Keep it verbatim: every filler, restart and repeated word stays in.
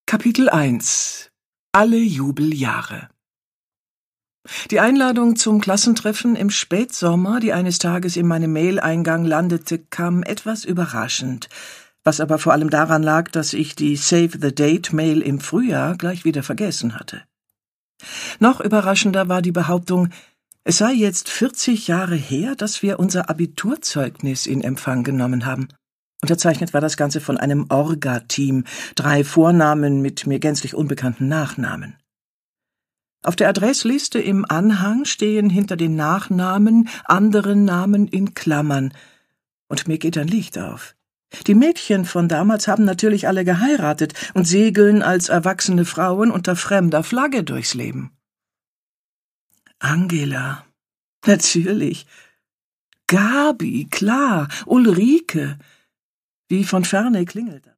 Kapitel eins Alle Jubeljahre. Die Einladung zum Klassentreffen im Spätsommer, die eines Tages in meinem Mail-Eingang landete, kam etwas überraschend, was aber vor allem daran lag, dass ich die Save-the-Date-Mail im Frühjahr gleich wieder vergessen hatte. Noch überraschender war die Behauptung, es sei jetzt vierzig Jahre her, dass wir unser Abiturzeugnis in Empfang genommen haben. Unterzeichnet war das Ganze von einem Orga-Team, drei Vornamen mit mir gänzlich unbekannten Nachnamen. Auf der Adressliste im Anhang stehen hinter den Nachnamen andere Namen in Klammern, und mir geht ein Licht auf. Die Mädchen von damals haben natürlich alle geheiratet und segeln als erwachsene Frauen unter fremder Flagge durchs Leben. Angela, natürlich. Gabi, klar, Ulrike. Wie von ferne klingelt.